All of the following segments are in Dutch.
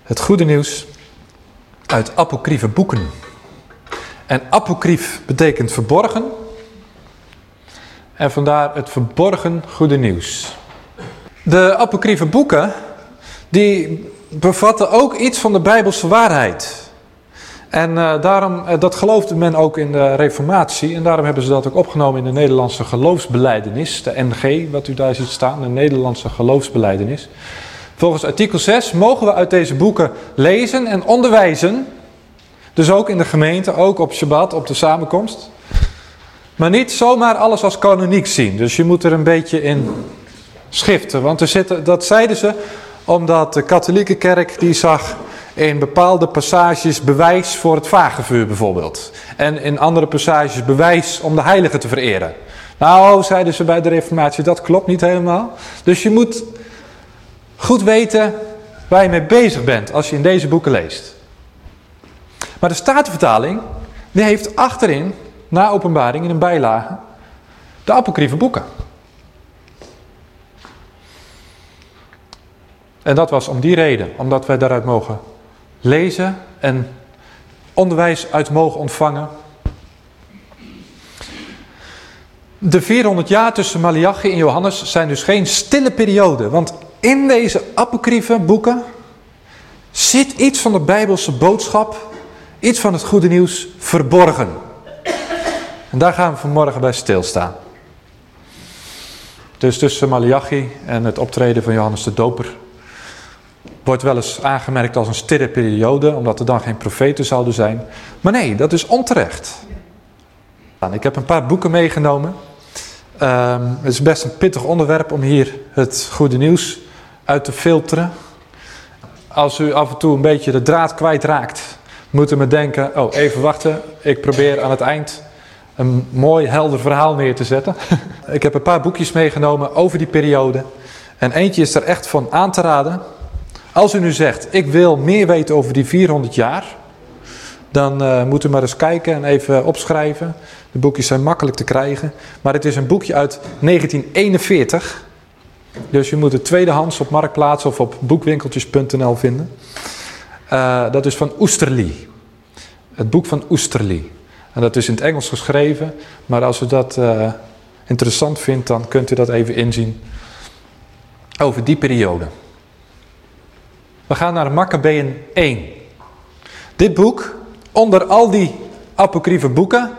Het goede nieuws uit apocryfe boeken. En apocryf betekent verborgen. En vandaar het verborgen goede nieuws. De apocryfe boeken, die bevatten ook iets van de Bijbelse waarheid. En daarom, dat geloofde men ook in de Reformatie. En daarom hebben ze dat ook opgenomen in de Nederlandse geloofsbelijdenis. De NG, wat u daar ziet staan, de Nederlandse geloofsbelijdenis. Volgens artikel 6 mogen we uit deze boeken lezen en onderwijzen. Dus ook in de gemeente, ook op Shabbat, op de samenkomst. Maar niet zomaar alles als kanoniek zien. Dus je moet er een beetje in schiften. Want dat zeiden ze omdat de katholieke kerk die zag in bepaalde passages bewijs voor het vagevuur bijvoorbeeld. En in andere passages bewijs om de heiligen te vereren. Nou, zeiden ze bij de Reformatie, dat klopt niet helemaal. Dus je moet goed weten waar je mee bezig bent als je in deze boeken leest. Maar de Statenvertaling, die heeft achterin, na openbaring in een bijlage, de apocryfe boeken. En dat was om die reden, omdat wij daaruit mogen lezen en onderwijs uit mogen ontvangen. De 400 jaar tussen Maleachi en Johannes zijn dus geen stille periode. Want in deze apocryfe boeken zit iets van de Bijbelse boodschap, iets van het goede nieuws verborgen. En daar gaan we vanmorgen bij stilstaan. Dus tussen Maleachi en het optreden van Johannes de Doper wordt wel eens aangemerkt als een stille periode, omdat er dan geen profeten zouden zijn. Maar nee, dat is onterecht. Ik heb een paar boeken meegenomen. Het is best een pittig onderwerp om hier het goede nieuws uit te filteren. Als u af en toe een beetje de draad kwijtraakt, moet u me denken, oh even wachten, ik probeer aan het eind een mooi helder verhaal neer te zetten. Ik heb een paar boekjes meegenomen over die periode. En eentje is er echt van aan te raden. Als u nu zegt, ik wil meer weten over die 400 jaar, dan moet u maar eens kijken en even opschrijven. De boekjes zijn makkelijk te krijgen. Maar het is een boekje uit 1941. Dus je moet het tweedehands op Marktplaats of op boekwinkeltjes.nl vinden. Dat is van Oosterly. Het boek van Oosterly. En dat is in het Engels geschreven. Maar als u dat interessant vindt, dan kunt u dat even inzien. Over die periode. We gaan naar Makkabeeën 1. Dit boek, onder al die apocryfe boeken,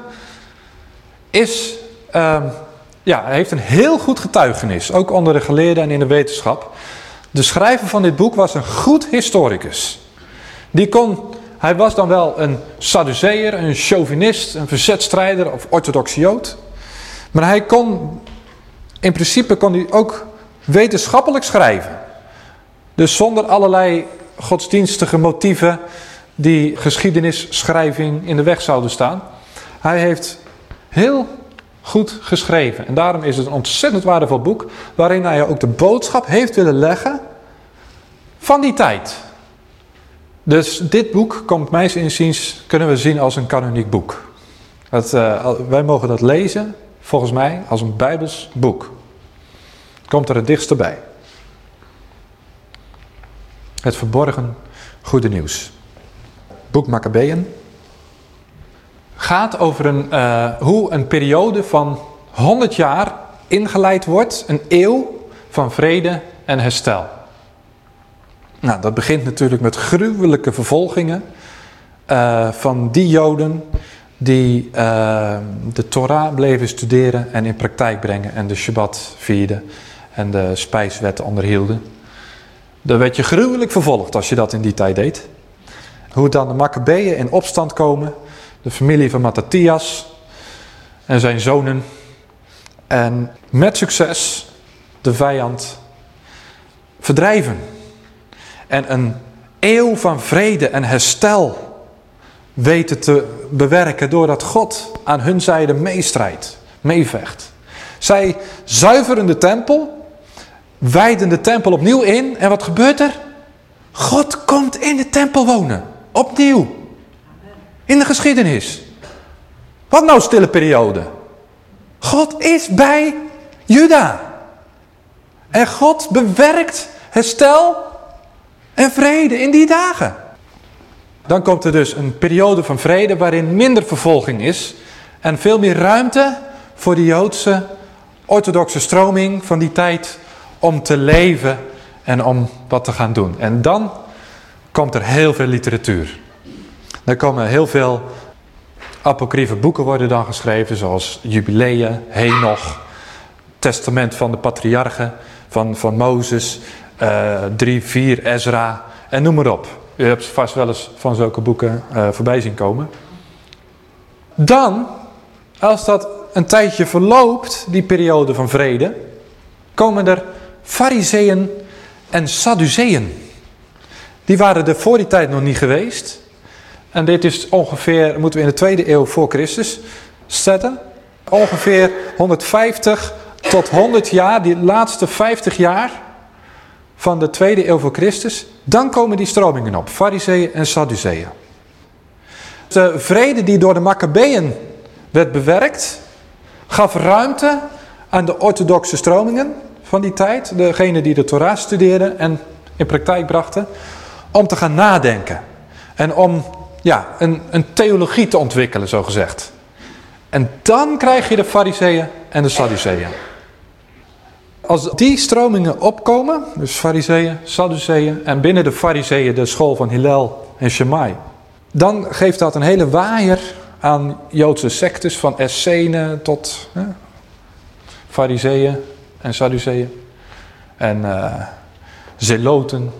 heeft een heel goed getuigenis. Ook onder de geleerden en in de wetenschap. De schrijver van dit boek was een goed historicus. Hij was dan wel een Sadduceër, een chauvinist, een verzetstrijder of orthodox Jood. Maar in principe kon hij ook wetenschappelijk schrijven. Dus zonder allerlei godsdienstige motieven die geschiedenischrijving in de weg zouden staan. Hij heeft heel goed geschreven. En daarom is het een ontzettend waardevol boek, waarin hij ook de boodschap heeft willen leggen van die tijd. Dus dit boek, komt mijns inziens, kunnen we zien als een kanoniek boek. Wij mogen dat lezen, volgens mij, als een Bijbels boek. Komt er het dichtst bij. Het verborgen goede nieuws. Boek Makkabeeën gaat over hoe een periode van 100 jaar ingeleid wordt. Een eeuw van vrede en herstel. Nou, dat begint natuurlijk met gruwelijke vervolgingen van die Joden die de Torah bleven studeren en in praktijk brengen en de Shabbat vierden en de spijswetten onderhielden. Dan werd je gruwelijk vervolgd als je dat in die tijd deed. Hoe dan de Makkabeeën in opstand komen. De familie van Mattathias en zijn zonen. En met succes de vijand verdrijven. En een eeuw van vrede en herstel weten te bewerken doordat God aan hun zijde meestrijdt, meevecht. Zij zuiveren de tempel. Wijden de tempel opnieuw in. En wat gebeurt er? God komt in de tempel wonen. Opnieuw. In de geschiedenis. Wat nou stille periode? God is bij Juda. En God bewerkt herstel en vrede in die dagen. Dan komt er dus een periode van vrede waarin minder vervolging is en veel meer ruimte voor de Joodse orthodoxe stroming van die tijd om te leven en om wat te gaan doen. En dan komt er heel veel literatuur. Er komen heel veel apocryfe boeken worden dan geschreven, zoals Jubileeën, Henoch, Testament van de patriarchen, van Mozes, 3, 4, Ezra en noem maar op. U hebt vast wel eens van zulke boeken voorbij zien komen. Dan, als dat een tijdje verloopt, die periode van vrede, komen er Farizeeën en Sadduceeën. Die waren er voor die tijd nog niet geweest. En dit is ongeveer, moeten we in de 2e eeuw voor Christus zetten. Ongeveer 150 tot 100 jaar, die laatste 50 jaar van de 2e eeuw voor Christus. Dan komen die stromingen op, Farizeeën en Sadduceeën. De vrede die door de Maccabeeën werd bewerkt, gaf ruimte aan de orthodoxe stromingen van die tijd. Degenen die de Torah studeerden en in praktijk brachten. Om te gaan nadenken. En om een theologie te ontwikkelen, zo gezegd. En dan krijg je de Farizeeën en de Sadduceeën. Als die stromingen opkomen, dus Farizeeën, Sadduceeën en binnen de Farizeeën de school van Hillel en Shammai. Dan geeft dat een hele waaier aan Joodse sectes van Essenen tot Farizeeën en Sadduceeën en Zeloten.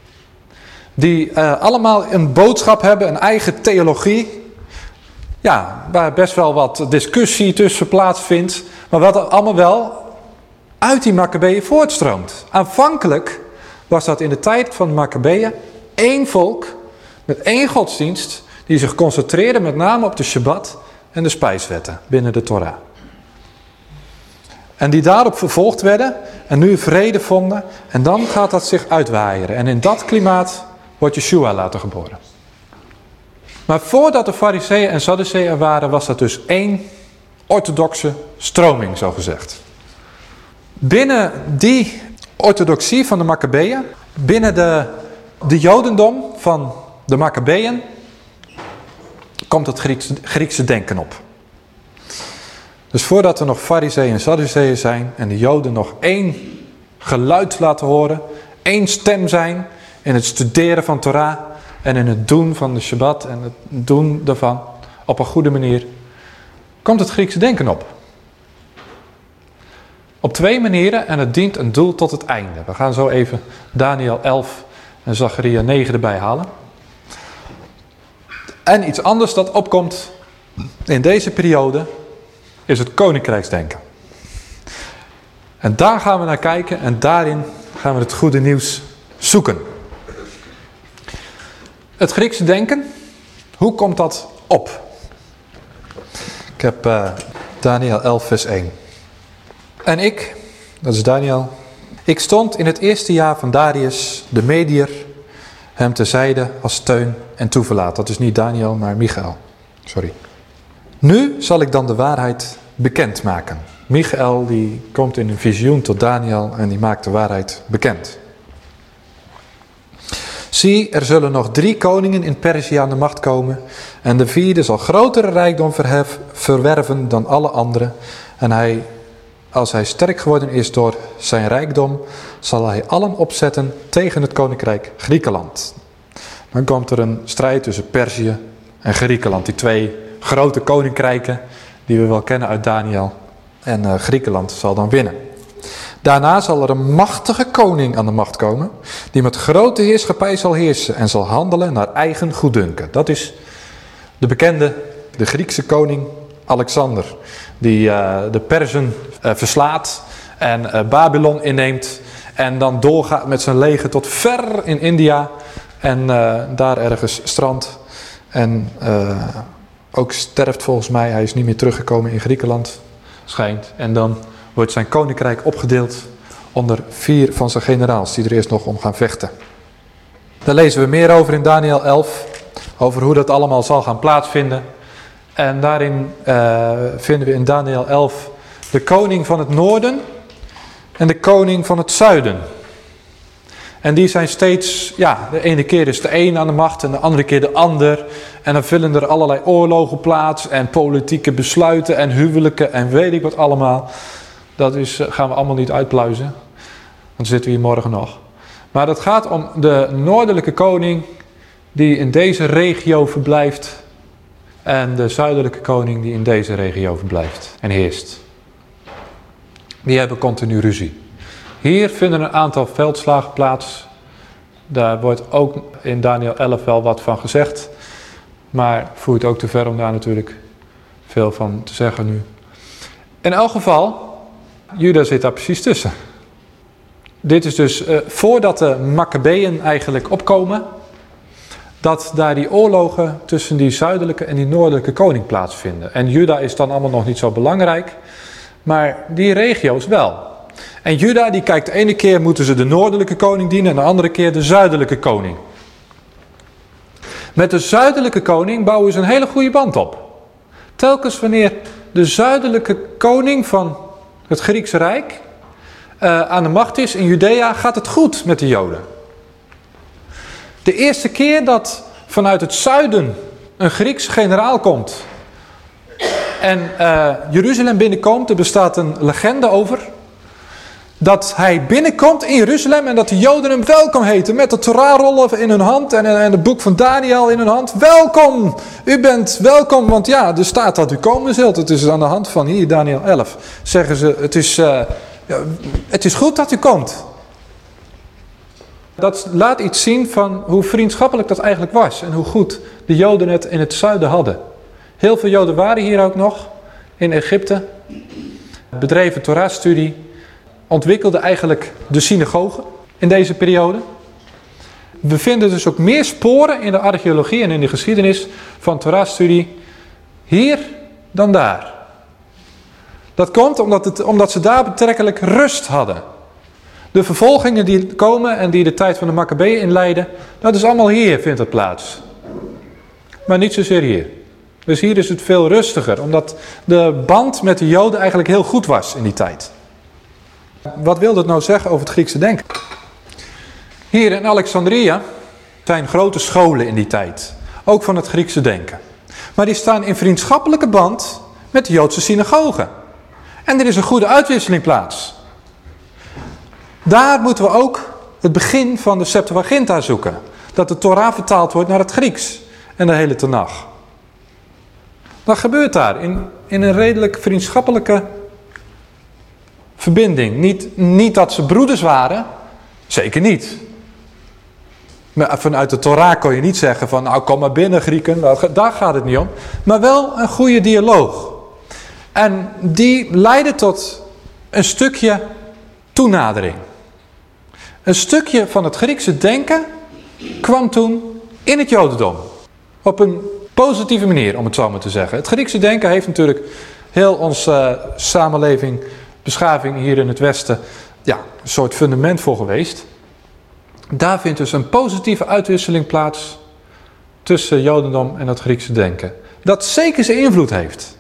Die allemaal een boodschap hebben, een eigen theologie. Ja, waar best wel wat discussie tussen plaatsvindt. Maar wat allemaal wel uit die Maccabeeën voortstroomt. Aanvankelijk was dat in de tijd van de Maccabeeën één volk met één godsdienst. Die zich concentreerde met name op de Shabbat en de spijswetten binnen de Torah. En die daarop vervolgd werden en nu vrede vonden. En dan gaat dat zich uitwaaieren. En in dat klimaat wordt Yeshua later geboren. Maar voordat de Farizeeën en Sadduceeën er waren, was dat dus één orthodoxe stroming, zo gezegd. Binnen die orthodoxie van de Maccabeeën, binnen de Jodendom van de Maccabeeën, komt het Griekse denken op. Dus voordat er nog Farizeeën en Sadduceeën zijn en de Joden nog één geluid laten horen, één stem zijn in het studeren van Torah en in het doen van de Shabbat en het doen daarvan op een goede manier, komt het Griekse denken op. Op 2 manieren en het dient een doel tot het einde. We gaan zo even Daniel 11 en Zacharia 9 erbij halen. En iets anders dat opkomt in deze periode is het koninkrijksdenken. En daar gaan we naar kijken en daarin gaan we het goede nieuws zoeken. Het Griekse denken, hoe komt dat op? Ik heb Daniel 11 vers 1. En ik, dat is Daniel, ik stond in het eerste jaar van Darius, de Mediër, hem terzijde als steun en toeverlaat. Dat is niet Daniel, maar Michael. Sorry. Nu zal ik dan de waarheid bekendmaken. Michael die komt in een visioen tot Daniel en die maakt de waarheid bekend. Zie, er zullen nog 3 koningen in Perzië aan de macht komen. En de 4e zal grotere rijkdom verwerven dan alle anderen. En als hij sterk geworden is door zijn rijkdom, zal hij allen opzetten tegen het koninkrijk Griekenland. Dan komt er een strijd tussen Perzië en Griekenland. Die 2 grote koninkrijken die we wel kennen uit Daniel. En Griekenland zal dan winnen. Daarna zal er een machtige koning aan de macht komen, die met grote heerschappij zal heersen en zal handelen naar eigen goeddunken. Dat is de Griekse koning Alexander, die de Perzen verslaat en Babylon inneemt en dan doorgaat met zijn leger tot ver in India en daar ergens strandt en ook sterft volgens mij. Hij is niet meer teruggekomen in Griekenland, schijnt. En dan wordt zijn koninkrijk opgedeeld onder 4 van zijn generaals die er eerst nog om gaan vechten. Daar lezen we meer over in Daniel 11, over hoe dat allemaal zal gaan plaatsvinden. En daarin vinden we in Daniel 11 de koning van het noorden en de koning van het zuiden. En die zijn steeds, ja, de ene keer is de een aan de macht en de andere keer de ander. En dan vinden er allerlei oorlogen plaats en politieke besluiten en huwelijken en weet ik wat allemaal. Dat gaan we allemaal niet uitpluizen, want dan zitten we hier morgen nog. Maar het gaat om de noordelijke koning die in deze regio verblijft en de zuidelijke koning die in deze regio verblijft en heerst. Die hebben continu ruzie. Hier vinden een aantal veldslagen plaats. Daar wordt ook in Daniël 11 wel wat van gezegd. Maar voert ook te ver om daar natuurlijk veel van te zeggen nu. In elk geval, Juda zit daar precies tussen. Dit is dus voordat de Maccabeeën eigenlijk opkomen, dat daar die oorlogen tussen die zuidelijke en die noordelijke koning plaatsvinden. En Juda is dan allemaal nog niet zo belangrijk, maar die regio's wel. En Juda die kijkt de ene keer moeten ze de noordelijke koning dienen en de andere keer de zuidelijke koning. Met de zuidelijke koning bouwen ze een hele goede band op. Telkens wanneer de zuidelijke koning van het Griekse Rijk aan de macht is in Judea, gaat het goed met de Joden. De eerste keer dat vanuit het zuiden een Griekse generaal komt en Jeruzalem binnenkomt, er bestaat een legende over, dat hij binnenkomt in Jeruzalem en dat de Joden hem welkom heten met de Torahrollen in hun hand en het boek van Daniël in hun hand. Welkom, u bent welkom, want ja, er staat dat u komen zult. Het is aan de hand van hier, Daniël 11. Zeggen ze, het is goed dat u komt. Dat laat iets zien van hoe vriendschappelijk dat eigenlijk was en hoe goed de Joden het in het zuiden hadden. Heel veel Joden waren hier ook nog, in Egypte, bedreven Torah-studie, ontwikkelden eigenlijk de synagogen in deze periode. We vinden dus ook meer sporen in de archeologie en in de geschiedenis van Torah-studie hier dan daar. Dat komt omdat ze daar betrekkelijk rust hadden. De vervolgingen die komen en die de tijd van de Maccabeeën inleiden, dat is allemaal hier, vindt het plaats. Maar niet zozeer hier. Dus hier is het veel rustiger, omdat de band met de Joden eigenlijk heel goed was in die tijd. Wat wil dat nou zeggen over het Griekse denken? Hier in Alexandria zijn grote scholen in die tijd, ook van het Griekse denken. Maar die staan in vriendschappelijke band met de Joodse synagogen. En er is een goede uitwisseling plaats. Daar moeten we ook het begin van de Septuaginta zoeken. Dat de Torah vertaald wordt naar het Grieks en de hele Tenach. Wat gebeurt daar in een redelijk vriendschappelijke verbinding? Niet dat ze broeders waren, zeker niet. Maar vanuit de Torah kon je niet zeggen van nou kom maar binnen Grieken, daar gaat het niet om. Maar wel een goede dialoog. En die leidde tot een stukje toenadering. Een stukje van het Griekse denken kwam toen in het Jodendom. Op een positieve manier, om het zo maar te zeggen. Het Griekse denken heeft natuurlijk heel onze samenleving, beschaving hier in het Westen, ja, een soort fundament voor geweest. Daar vindt dus een positieve uitwisseling plaats tussen Jodendom en het Griekse denken. Dat zeker zijn invloed heeft.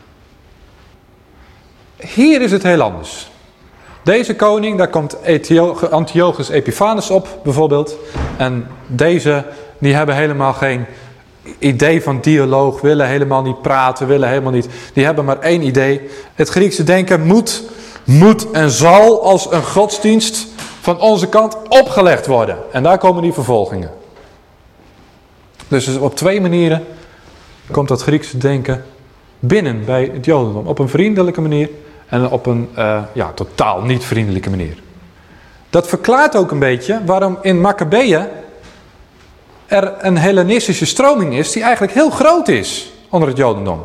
Hier is het heel anders. Deze koning, daar komt Antiochus Epiphanes op bijvoorbeeld. En deze, die hebben helemaal geen idee van dialoog, willen helemaal niet praten, willen helemaal niet. Die hebben maar één idee. Het Griekse denken moet en zal als een godsdienst van onze kant opgelegd worden. En daar komen die vervolgingen. Dus op twee manieren komt dat Griekse denken binnen bij het Jodendom. Op een vriendelijke manier en op een totaal niet vriendelijke manier. Dat verklaart ook een beetje waarom in Maccabeeën er een Hellenistische stroming is die eigenlijk heel groot is onder het Jodendom.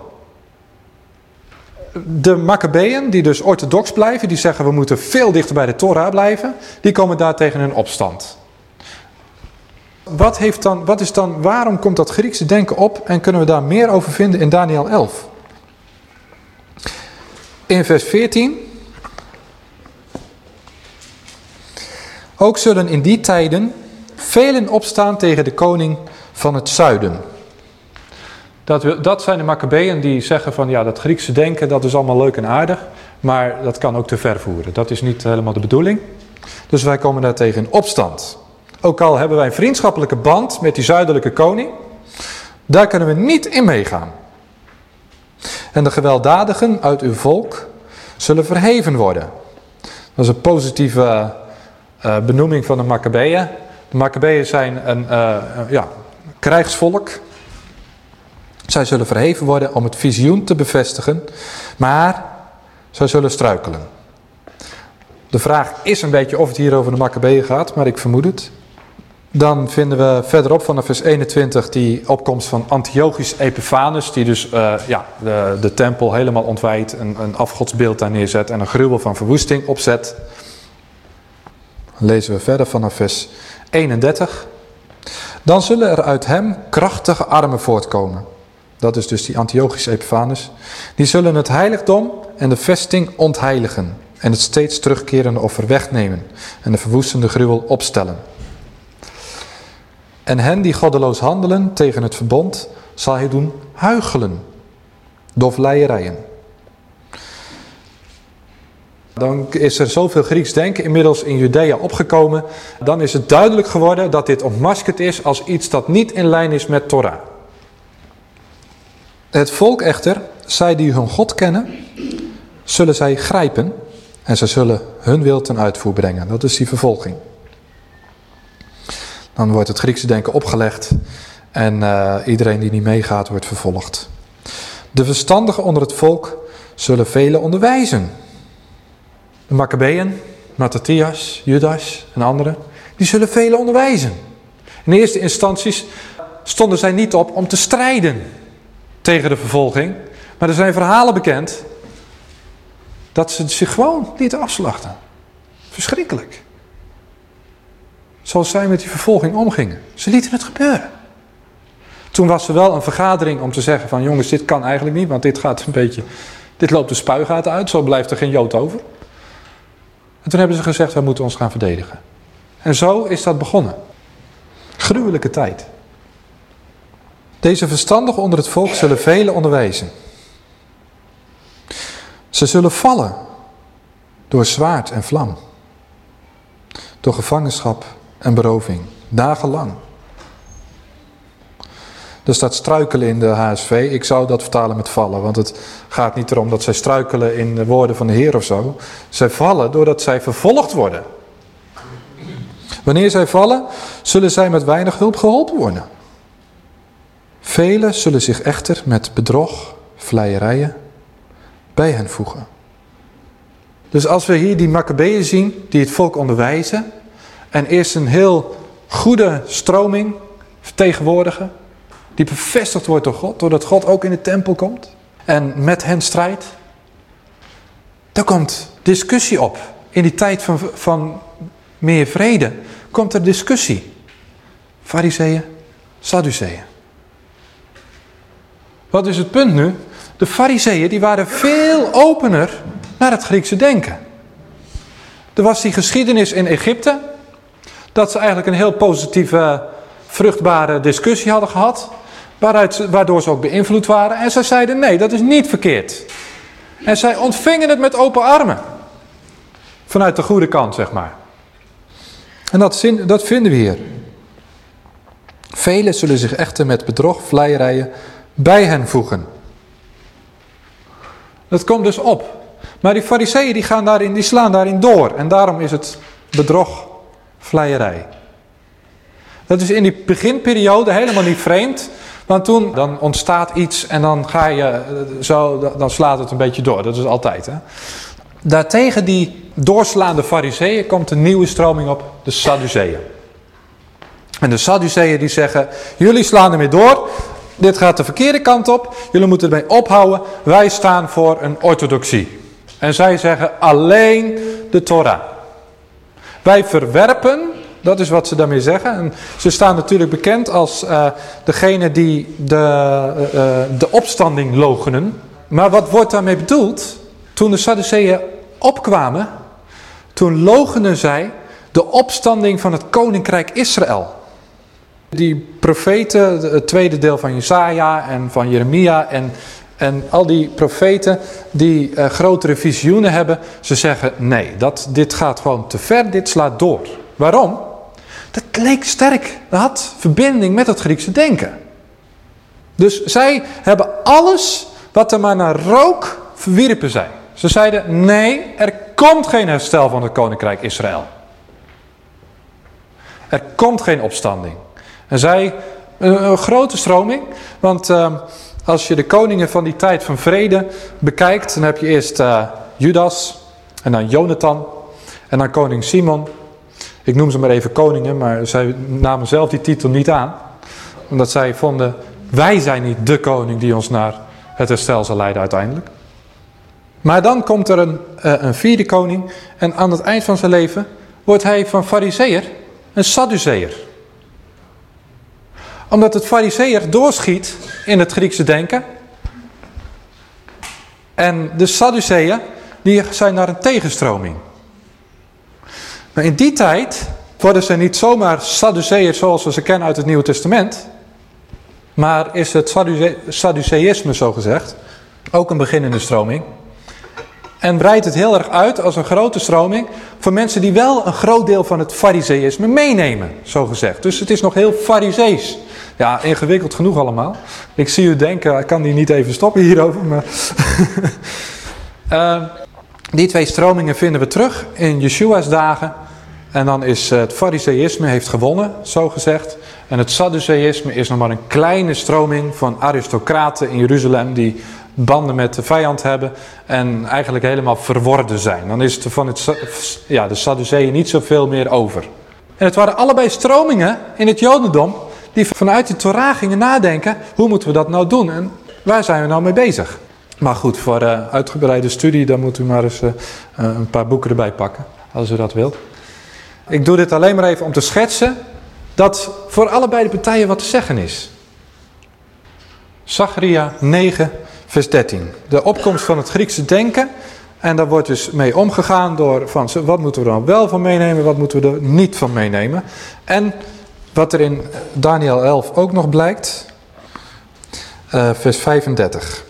De Maccabeeën, die dus orthodox blijven, die zeggen we moeten veel dichter bij de Torah blijven, die komen daar tegen een opstand. Waarom komt dat Griekse denken op en kunnen we daar meer over vinden in Daniël 11? In vers 14. Ook zullen in die tijden velen opstaan tegen de koning van het zuiden. Dat zijn de Maccabeeën die zeggen van ja, dat Griekse denken dat is allemaal leuk en aardig. Maar dat kan ook te ver voeren. Dat is niet helemaal de bedoeling. Dus wij komen daar tegen in opstand. Ook al hebben wij een vriendschappelijke band met die zuidelijke koning, daar kunnen we niet in meegaan. En de gewelddadigen uit uw volk zullen verheven worden. Dat is een positieve benoeming van de Makkabeeën. De Makkabeeën zijn een krijgsvolk. Zij zullen verheven worden om het visioen te bevestigen, maar zij zullen struikelen. De vraag is een beetje of het hier over de Makkabeeën gaat, maar ik vermoed het. Dan vinden we verderop vanaf vers 21 die opkomst van Antiochus Epiphanes, die dus de tempel helemaal ontwijdt, een afgodsbeeld daar neerzet en een gruwel van verwoesting opzet. Dan lezen we verder vanaf vers 31. Dan zullen er uit hem krachtige armen voortkomen. Dat is dus die Antiochus Epiphanes. Die zullen het heiligdom en de vesting ontheiligen en het steeds terugkerende offer wegnemen en de verwoestende gruwel opstellen. En hen die goddeloos handelen tegen het verbond zal hij doen huichelen door vleierijen. Dan is er zoveel Grieks denken inmiddels in Judea opgekomen. Dan is het duidelijk geworden dat dit ontmaskerd is als iets dat niet in lijn is met Torah. Het volk echter, zij die hun God kennen, zullen zij grijpen en zij zullen hun wil ten uitvoer brengen. Dat is die vervolging. Dan wordt het Griekse denken opgelegd en iedereen die niet meegaat wordt vervolgd. De verstandigen onder het volk zullen velen onderwijzen. De Makkabeeën, Matthias, Judas en anderen, die zullen velen onderwijzen. In eerste instanties stonden zij niet op om te strijden tegen de vervolging. Maar er zijn verhalen bekend dat ze zich gewoon lieten afslachten. Verschrikkelijk. Zoals zij met die vervolging omgingen. Ze lieten het gebeuren. Toen was er wel een vergadering om te zeggen van jongens, dit kan eigenlijk niet, want dit loopt de spuigaten uit, zo blijft er geen Jood over. En toen hebben ze gezegd, wij moeten ons gaan verdedigen. En zo is dat begonnen. Gruwelijke tijd. Deze verstandigen onder het volk zullen velen onderwijzen. Ze zullen vallen door zwaard en vlam. Door gevangenschap en beroving. Dagenlang. Er staat struikelen in de HSV. Ik zou dat vertalen met vallen. Want het gaat niet erom dat zij struikelen in de woorden van de Heer of zo. Zij vallen doordat zij vervolgd worden. Wanneer zij vallen, zullen zij met weinig hulp geholpen worden. Velen zullen zich echter met bedrog, vleierijen bij hen voegen. Dus als we hier die Makkabeeën zien, die het volk onderwijzen, en eerst een heel goede stroming vertegenwoordigen, die bevestigd wordt door God, doordat God ook in de tempel komt en met hen strijdt. Daar komt discussie op. In die tijd van meer vrede komt er discussie. Farizeeën, Sadduceeën. Wat is het punt nu? De Farizeeën die waren veel opener naar het Griekse denken. Er was die geschiedenis in Egypte, dat ze eigenlijk een heel positieve, vruchtbare discussie hadden gehad, waardoor ze ook beïnvloed waren. En zij zeiden nee, dat is niet verkeerd. En zij ontvingen het met open armen. Vanuit de goede kant, zeg maar. En dat vinden we hier. Velen zullen zich echter met bedrog, vleierijen bij hen voegen. Dat komt dus op. Maar die Farizeeën die slaan daarin door. En daarom is het bedrog, vleierij. Dat is in die beginperiode helemaal niet vreemd. Want dan ontstaat iets en dan dan slaat het een beetje door. Dat is altijd. Hè? Daartegen die doorslaande Farizeeën komt een nieuwe stroming op, de Sadduceeën. En de Sadduceeën die zeggen, jullie slaan ermee door. Dit gaat de verkeerde kant op. Jullie moeten ermee ophouden. Wij staan voor een orthodoxie. En zij zeggen alleen de Torah. Wij verwerpen, dat is wat ze daarmee zeggen. En ze staan natuurlijk bekend als degene die de opstanding loochenen. Maar wat wordt daarmee bedoeld? Toen de Sadduceeën opkwamen, toen loochenen zij de opstanding van het koninkrijk Israël. Die profeten, het tweede deel van Jesaja en van Jeremia en al die profeten die grotere visioenen hebben, ze zeggen nee, dit gaat gewoon te ver, dit slaat door. Waarom? Dat leek sterk. Dat had verbinding met het Griekse denken. Dus zij hebben alles wat er maar naar rook verwierpen zij. Ze zeiden, nee, er komt geen herstel van het koninkrijk Israël. Er komt geen opstanding. En zij, een grote stroming, want als je de koningen van die tijd van vrede bekijkt, dan heb je eerst Judas en dan Jonathan en dan koning Simon. Ik noem ze maar even koningen, maar zij namen zelf die titel niet aan. Omdat zij vonden, wij zijn niet de koning die ons naar het herstel zal leiden uiteindelijk. Maar dan komt er een vierde koning en aan het eind van zijn leven wordt hij van farizeeër een Sadduceër. Omdat het farizeeër doorschiet in het Griekse denken. En de Sadduceeën die zijn naar een tegenstroming. Maar in die tijd worden ze niet zomaar Sadduceërs zoals we ze kennen uit het Nieuwe Testament. Maar is het Sadduceïsme zogezegd ook een beginnende stroming. En breidt het heel erg uit als een grote stroming voor mensen die wel een groot deel van het farizeïsme meenemen, zogezegd. Dus het is nog heel farizees. Ja, ingewikkeld genoeg allemaal. Ik zie u denken, ik kan die niet even stoppen hierover. Maar die twee stromingen vinden we terug in Yeshua's dagen. En dan is het farizeïsme heeft gewonnen, zogezegd. En het Sadduceïsme is nog maar een kleine stroming van aristocraten in Jeruzalem die banden met de vijand hebben en eigenlijk helemaal verworden zijn. Dan is er van de Sadduceeën niet zoveel meer over. En het waren allebei stromingen in het Jodendom die vanuit de Torah gingen nadenken, hoe moeten we dat nou doen en waar zijn we nou mee bezig? Maar goed, voor uitgebreide studie, dan moet u maar eens een paar boeken erbij pakken, als u dat wilt. Ik doe dit alleen maar even om te schetsen dat voor allebei de partijen wat te zeggen is. Zacharia 9 vers 13. De opkomst van het Griekse denken. En daar wordt dus mee omgegaan door van wat moeten we er dan wel van meenemen, wat moeten we er niet van meenemen. En wat er in Daniel 11 ook nog blijkt. Vers 35.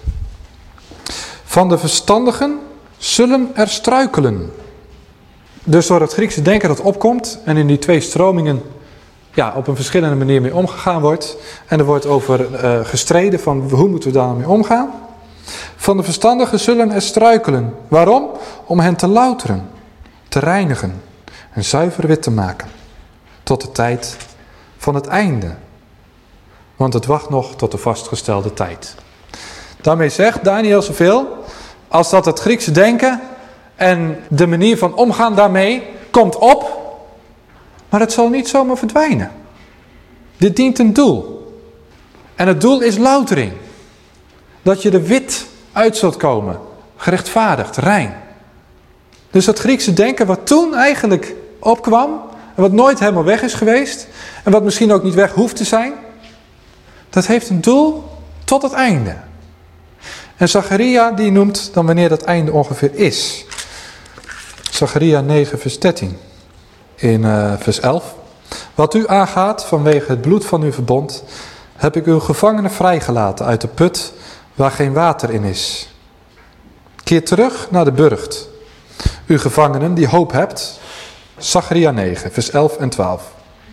Van de verstandigen zullen er struikelen. Dus door het Griekse denken dat opkomt en in die twee stromingen op een verschillende manier mee omgegaan wordt. En er wordt over gestreden van hoe moeten we daarmee omgaan. Van de verstandigen zullen er struikelen. Waarom? Om hen te louteren, te reinigen en zuiver wit te maken. Tot de tijd van het einde. Want het wacht nog tot de vastgestelde tijd. Daarmee zegt Daniel zoveel als dat het Griekse denken en de manier van omgaan daarmee komt op. Maar het zal niet zomaar verdwijnen. Dit dient een doel. En het doel is loutering. Dat je er wit uit zult komen. Gerechtvaardigd, rein. Dus dat Griekse denken wat toen eigenlijk opkwam. En wat nooit helemaal weg is geweest. En wat misschien ook niet weg hoeft te zijn. Dat heeft een doel tot het einde. En Zacharia die noemt dan wanneer dat einde ongeveer is. Zacharia 9 vers 13. In vers 11. Wat u aangaat vanwege het bloed van uw verbond, heb ik uw gevangenen vrijgelaten uit de put waar geen water in is. Keer terug naar de burcht. U gevangenen die hoop hebt. Zacharia 9 vers 11 en 12.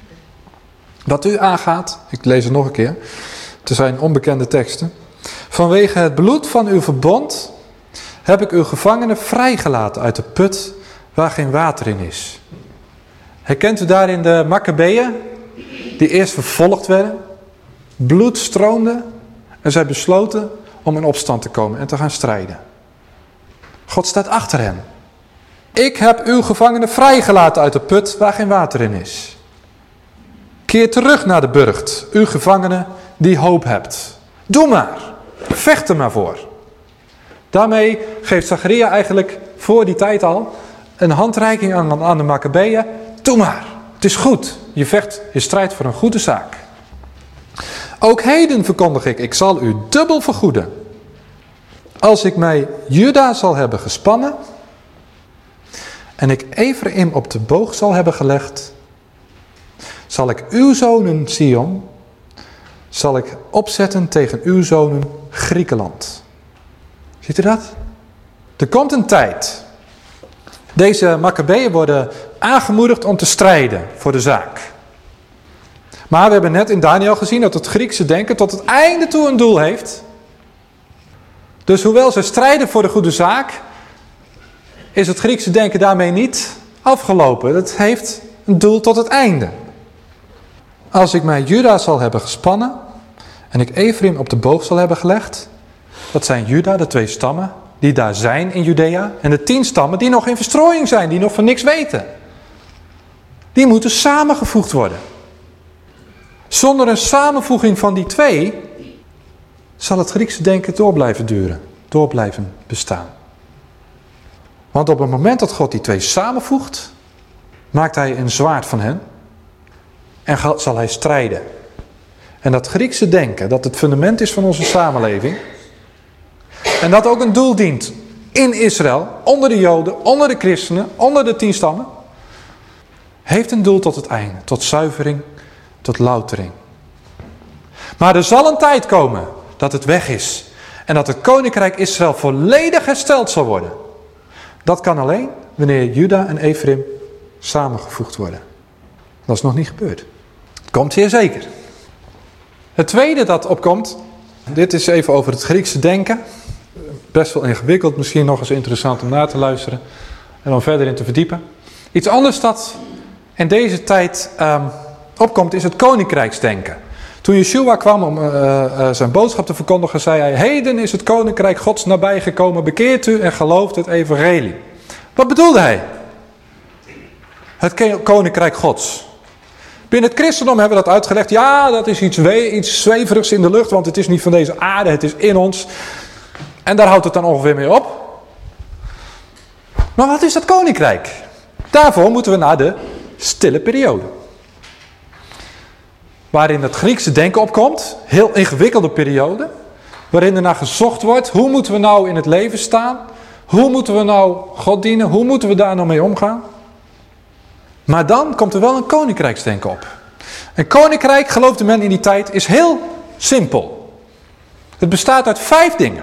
Wat u aangaat, ik lees het nog een keer. Het zijn onbekende teksten. Vanwege het bloed van uw verbond heb ik uw gevangenen vrijgelaten uit de put waar geen water in is. Herkent u daarin de Makkabeeën die eerst vervolgd werden? Bloed stroomde en zij besloten om in opstand te komen en te gaan strijden. God staat achter hen. Ik heb uw gevangenen vrijgelaten uit de put waar geen water in is. Keer terug naar de burcht, uw gevangenen die hoop hebt. Doe maar, vecht er maar voor. Daarmee geeft Zacharia eigenlijk voor die tijd al een handreiking aan de Makkabeeën. Doe maar, het is goed. Je vecht, je strijdt voor een goede zaak. Ook heden verkondig ik zal u dubbel vergoeden. Als ik mij Juda zal hebben gespannen en ik Ephraim op de boog zal hebben gelegd, zal ik uw zonen Sion, zal ik opzetten tegen uw zonen Griekenland. Ziet u dat? Er komt een tijd. Deze Makkabeeën worden aangemoedigd om te strijden voor de zaak. Maar we hebben net in Daniel gezien dat het Griekse denken tot het einde toe een doel heeft. Dus hoewel ze strijden voor de goede zaak, is het Griekse denken daarmee niet afgelopen. Het heeft een doel tot het einde. Als ik mij Juda zal hebben gespannen en ik Ephraim op de boog zal hebben gelegd. Dat zijn Juda, de 2 stammen die daar zijn in Judea. En de 10 stammen die nog in verstrooiing zijn, die nog van niks weten. Die moeten samengevoegd worden. Zonder een samenvoeging van die 2 zal het Griekse denken door blijven duren. Door blijven bestaan. Want op het moment dat God die 2 samenvoegt, maakt hij een zwaard van hen. En zal hij strijden. En dat Griekse denken, dat het fundament is van onze samenleving. En dat ook een doel dient in Israël, onder de Joden, onder de christenen, onder de 10 stammen. Heeft een doel tot het einde, tot zuivering, tot loutering. Maar er zal een tijd komen dat het weg is. En dat het koninkrijk Israël volledig hersteld zal worden. Dat kan alleen wanneer Juda en Ephraim samengevoegd worden. Dat is nog niet gebeurd. Het komt zeer zeker. Het tweede dat opkomt, dit is even over het Griekse denken. Best wel ingewikkeld, misschien nog eens interessant om na te luisteren. En om verder in te verdiepen. Iets anders dat in deze tijd opkomt is het koninkrijksdenken. Toen Yeshua kwam om zijn boodschap te verkondigen, zei hij: heden is het koninkrijk Gods nabijgekomen, bekeert u en gelooft het evangelie. Wat bedoelde hij? Het koninkrijk Gods. Binnen het christendom hebben we dat uitgelegd. Ja, dat is iets zweverigs in de lucht, want het is niet van deze aarde, het is in ons. En daar houdt het dan ongeveer mee op. Maar wat is dat koninkrijk? Daarvoor moeten we naar de stille periode. Waarin het Griekse denken opkomt. Heel ingewikkelde periode. Waarin er naar gezocht wordt. Hoe moeten we nou in het leven staan? Hoe moeten we nou God dienen? Hoe moeten we daar nou mee omgaan? Maar dan komt er wel een koninkrijksdenken op. Een koninkrijk, geloofde men in die tijd, is heel simpel. Het bestaat uit 5 dingen.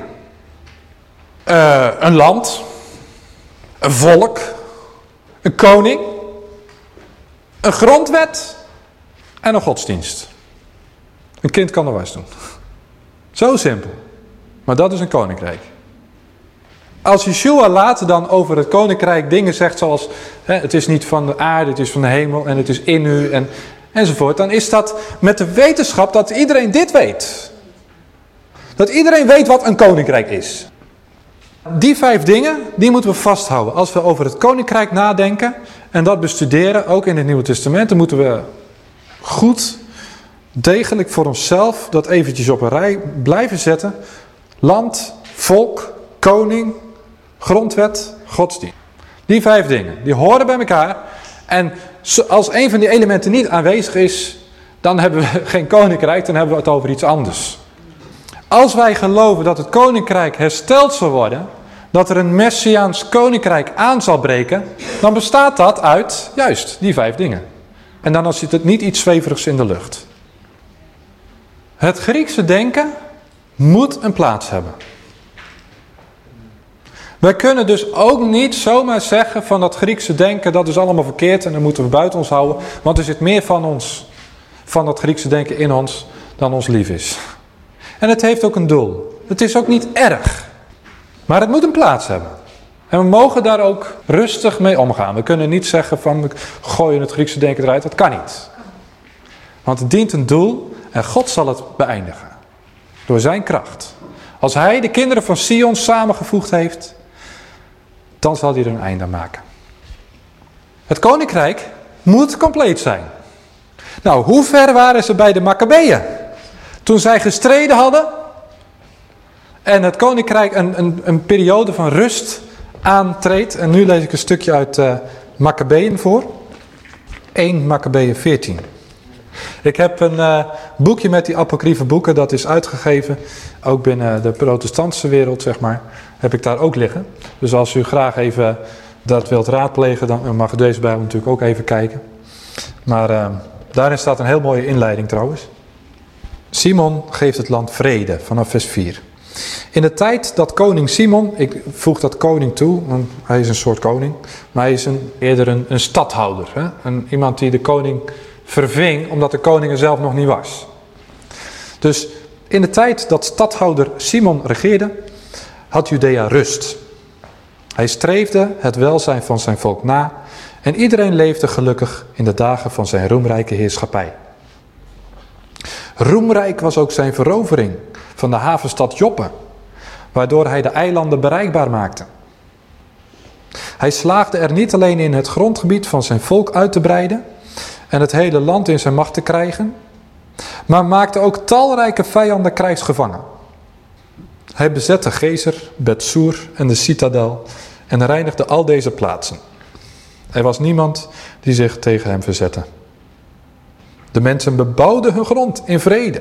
Een land. Een volk. Een koning. Een grondwet. En een godsdienst. Een kind kan er was doen. Zo simpel. Maar dat is een koninkrijk. Als Yeshua later dan over het koninkrijk dingen zegt zoals: het is niet van de aarde, het is van de hemel en het is in u enzovoort. Dan is dat met de wetenschap dat iedereen dit weet. Dat iedereen weet wat een koninkrijk is. Die 5 dingen, die moeten we vasthouden. Als we over het koninkrijk nadenken en dat bestuderen, ook in het Nieuwe Testament, dan moeten we goed, degelijk voor onszelf dat eventjes op een rij blijven zetten. Land, volk, koning, grondwet, godsdienst. Die 5 dingen, die horen bij elkaar. En als een van die elementen niet aanwezig is, dan hebben we geen koninkrijk, dan hebben we het over iets anders. Als wij geloven dat het koninkrijk hersteld zal worden, dat er een messiaans koninkrijk aan zal breken, dan bestaat dat uit, juist, die 5 dingen. En dan zit het niet iets zweverigs in de lucht. Het Griekse denken moet een plaats hebben. Wij kunnen dus ook niet zomaar zeggen van dat Griekse denken, dat is allemaal verkeerd en dat moeten we buiten ons houden. Want er zit meer van ons, van dat Griekse denken in ons, dan ons lief is. En het heeft ook een doel. Het is ook niet erg. Maar het moet een plaats hebben. En we mogen daar ook rustig mee omgaan. We kunnen niet zeggen van we gooien het Griekse denken eruit. Dat kan niet. Want het dient een doel en God zal het beëindigen. Door zijn kracht. Als hij de kinderen van Sion samengevoegd heeft, dan zal hij er een einde aan maken. Het koninkrijk moet compleet zijn. Nou, hoe ver waren ze bij de Makkabeeën? Toen zij gestreden hadden en het koninkrijk een periode van rust aantreedt. En nu lees ik een stukje uit Makkabeeën voor. 1 Makkabeeën 14. Ik heb een boekje met die apocryfe boeken, dat is uitgegeven. Ook binnen de protestantse wereld, zeg maar, heb ik daar ook liggen. Dus als u graag even dat wilt raadplegen, dan mag u deze Bijbel natuurlijk ook even kijken. Maar daarin staat een heel mooie inleiding trouwens. Simon geeft het land vrede, vanaf vers 4. In de tijd dat koning Simon, ik voeg dat koning toe, want hij is een soort koning, maar hij is eerder een stadhouder. Hè? Iemand die de koning verving omdat de koning er zelf nog niet was. Dus in de tijd dat stadhouder Simon regeerde, had Judea rust. Hij streefde het welzijn van zijn volk na en iedereen leefde gelukkig in de dagen van zijn roemrijke heerschappij. Roemrijk was ook zijn verovering van de havenstad Joppe, waardoor hij de eilanden bereikbaar maakte. Hij slaagde er niet alleen in het grondgebied van zijn volk uit te breiden en het hele land in zijn macht te krijgen, maar maakte ook talrijke vijanden krijgsgevangen. Hij bezette Gezer, Bet-Sur en de citadel en reinigde al deze plaatsen. Er was niemand die zich tegen hem verzette. De mensen bebouwden hun grond in vrede.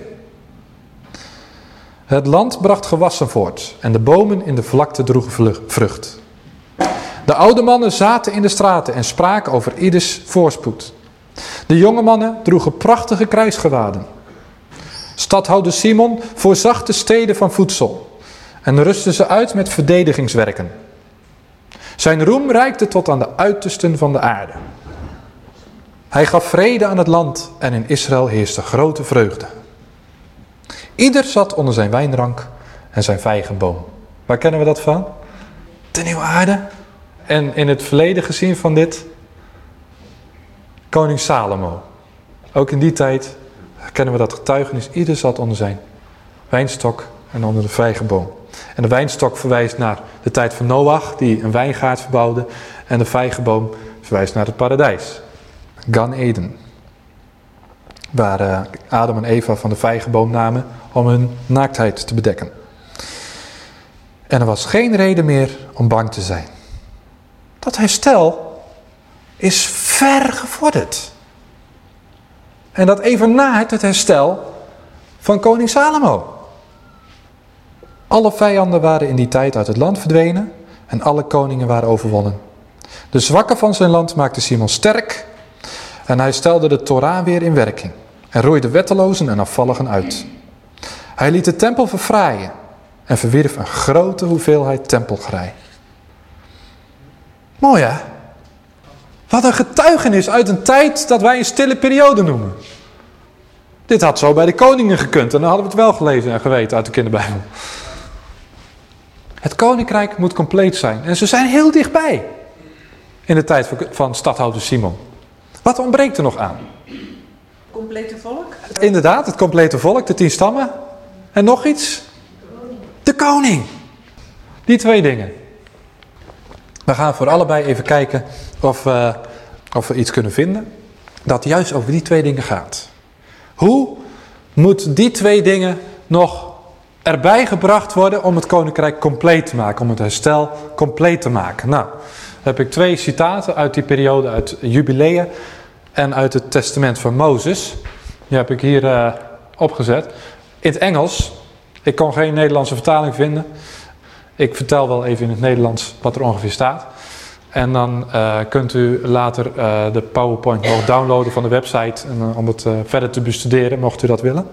Het land bracht gewassen voort en de bomen in de vlakte droegen vrucht. De oude mannen zaten in de straten en spraken over ieders voorspoed. De jonge mannen droegen prachtige krijgsgewaden. Stadhouder Simon voorzag de steden van voedsel en rustte ze uit met verdedigingswerken. Zijn roem reikte tot aan de uitersten van de aarde. Hij gaf vrede aan het land en in Israël heerste grote vreugde. Ieder zat onder zijn wijnrank en zijn vijgenboom. Waar kennen we dat van? De nieuwe aarde. En in het verleden gezien van dit, koning Salomo. Ook in die tijd kennen we dat getuigenis. Ieder zat onder zijn wijnstok en onder de vijgenboom. En de wijnstok verwijst naar de tijd van Noach, die een wijngaard verbouwde. En de vijgenboom verwijst naar het paradijs. Gan Eden. Waar Adam en Eva van de vijgenboom namen om hun naaktheid te bedekken. En er was geen reden meer om bang te zijn. Dat herstel is ver gevorderd. En dat evenaart het herstel van koning Salomo. Alle vijanden waren in die tijd uit het land verdwenen en alle koningen waren overwonnen. De zwakken van zijn land maakte Simon sterk en hij stelde de Torah weer in werking en roeide wettelozen en afvalligen uit. Hij liet de tempel verfraaien en verwierf een grote hoeveelheid tempelgerei. Mooi hè? Wat een getuigenis uit een tijd dat wij een stille periode noemen. Dit had zo bij de koningen gekund en dan hadden we het wel gelezen en geweten uit de kinderbijbel. Het koninkrijk moet compleet zijn en ze zijn heel dichtbij in de tijd van stadhouder Simon. Wat ontbreekt er nog aan? Complete volk? Inderdaad, het complete volk, de 10 stammen. En nog iets? De koning. Die 2 dingen. We gaan voor allebei even kijken of we iets kunnen vinden dat juist over die 2 dingen gaat. Hoe moet die 2 dingen nog erbij gebracht worden om het koninkrijk compleet te maken, om het herstel compleet te maken? Nou, dan heb ik 2 citaten uit die periode, uit Jubileeën en uit het testament van Mozes. Die heb ik hier opgezet. In het Engels, ik kon geen Nederlandse vertaling vinden. Ik vertel wel even in het Nederlands wat er ongeveer staat. En dan kunt u later de PowerPoint nog downloaden van de website om het verder te bestuderen, mocht u dat willen.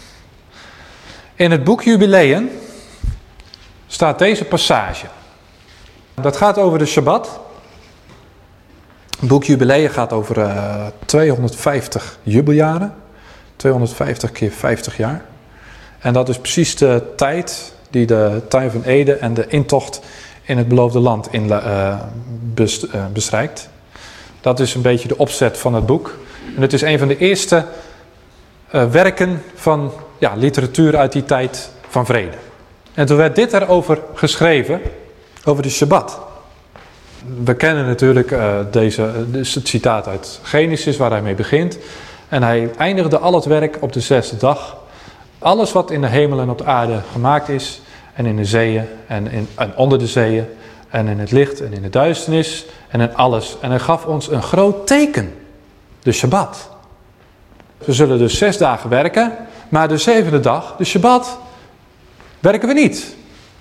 In het boek Jubileeën staat deze passage. Dat gaat over de Shabbat. Het boek Jubileeën gaat over 250 jubeljaren. 250 keer 50 jaar. En dat is precies de tijd die de tuin van Eden en de intocht in het beloofde land bestrijkt. Dat is een beetje de opzet van het boek. En het is een van de eerste werken van literatuur uit die tijd van vrede. En toen werd dit erover geschreven, over de Shabbat. We kennen natuurlijk het citaat uit Genesis waar hij mee begint. En hij eindigde al het werk op de 6e dag. Alles wat in de hemel en op de aarde gemaakt is, en in de zeeën en onder de zeeën, en in het licht en in de duisternis, en in alles. En hij gaf ons een groot teken, de Shabbat. We zullen dus 6 dagen werken, maar de 7e dag, de Shabbat, werken we niet.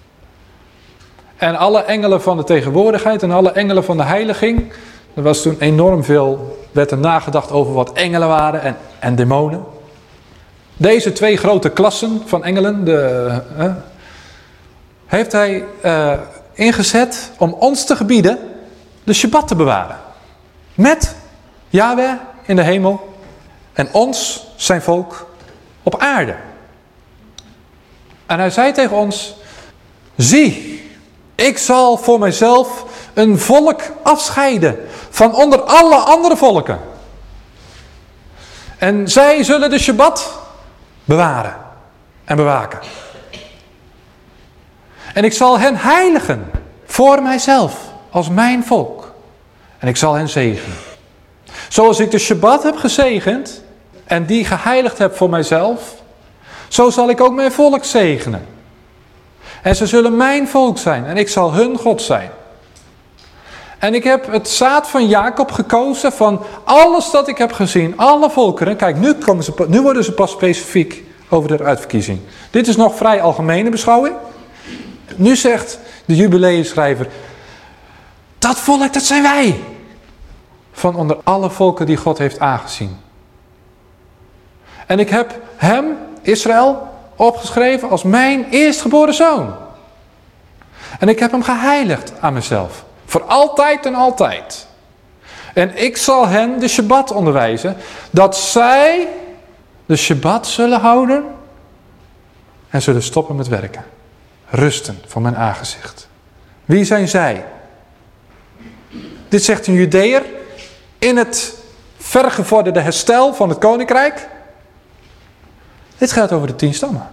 En alle engelen van de tegenwoordigheid en alle engelen van de heiliging, er was toen enorm veel, werd er nagedacht over wat engelen waren en demonen. Deze 2 grote klassen van engelen heeft hij ingezet om ons te gebieden de Shabbat te bewaren. Met Yahweh in de hemel en ons, zijn volk, op aarde. En hij zei tegen ons, zie, ik zal voor mijzelf een volk afscheiden van onder alle andere volken. En zij zullen de Shabbat bewaren en bewaken. En ik zal hen heiligen voor mijzelf, als mijn volk. En ik zal hen zegenen. Zoals ik de Shabbat heb gezegend en die geheiligd heb voor mijzelf, zo zal ik ook mijn volk zegenen. En ze zullen mijn volk zijn en ik zal hun God zijn. En ik heb het zaad van Jacob gekozen van alles dat ik heb gezien, alle volkeren. Kijk, nu worden ze pas specifiek over de uitverkiezing. Dit is nog vrij algemene beschouwing. Nu zegt de jubileumschrijver, dat volk, dat zijn wij. Van onder alle volken die God heeft aangezien. En ik heb hem, Israël, opgeschreven als mijn eerstgeboren zoon. En ik heb hem geheiligd aan mezelf. Voor altijd en altijd. En ik zal hen de Shabbat onderwijzen. Dat zij de Shabbat zullen houden. En zullen stoppen met werken. Rusten van mijn aangezicht. Wie zijn zij? Dit zegt een Judeër. In het vergevorderde herstel van het koninkrijk. Dit gaat over de 10 stammen.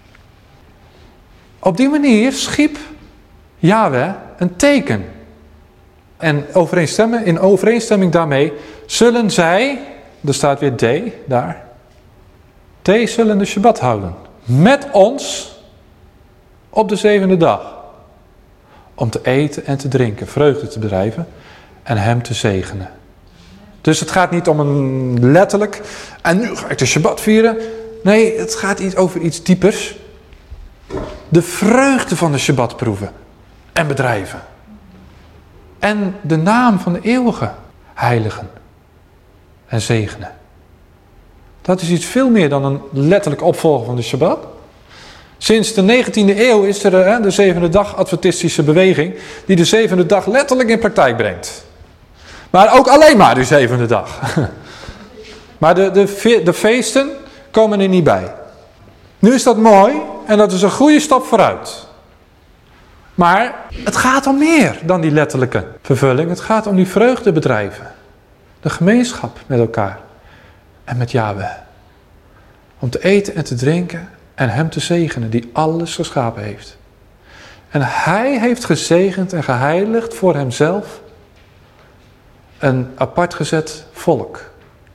Op die manier schiep Yahweh een teken. En in overeenstemming daarmee zullen zij, er staat weer D daar. D zullen de Shabbat houden. Met ons op de 7e dag. Om te eten en te drinken, vreugde te bedrijven en hem te zegenen. Dus het gaat niet om een letterlijk, en nu ga ik de Shabbat vieren. Nee, het gaat over iets diepers. De vreugde van de Shabbat proeven en bedrijven. En de naam van de eeuwige heiligen en zegenen. Dat is iets veel meer dan een letterlijk opvolger van de Shabbat. Sinds de 19e eeuw is er de 7e dag adventistische beweging die de 7e dag letterlijk in praktijk brengt. Maar ook alleen maar die 7e dag. Maar de feesten komen er niet bij. Nu is dat mooi en dat is een goede stap vooruit. Maar het gaat om meer dan die letterlijke vervulling. Het gaat om die vreugdebedrijven. De gemeenschap met elkaar. En met Yahweh. Om te eten en te drinken en hem te zegenen die alles geschapen heeft. En hij heeft gezegend en geheiligd voor hemzelf een apart gezet volk.